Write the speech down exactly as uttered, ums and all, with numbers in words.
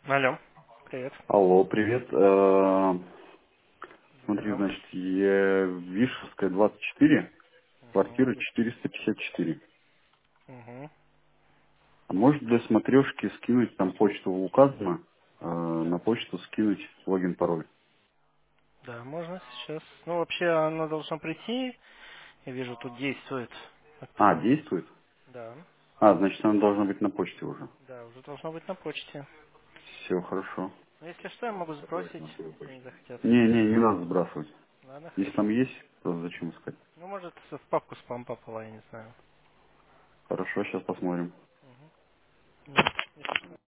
Алло. Привет. Алло, привет. Э, Смотри, Да. значит, я Вишевская, двадцать четыре, Угу. квартира четыреста пятьдесят четыре. Угу. А может для смотрешки скинуть, там почту указана, э, на почту скинуть логин, пароль? Да, можно сейчас. Ну, вообще, она должна прийти. Я вижу, тут действует А, активно. действует? Да. А, значит, она должна быть на почте уже. Да, уже должно быть на почте. Все, хорошо. Но если что, я могу сбросить, если не захотят. Не, не, не надо сбрасывать. Ладно, Если там хорошо. есть, то зачем искать? Ну, может, в папку спам попала, я не знаю. Хорошо, сейчас посмотрим. Угу.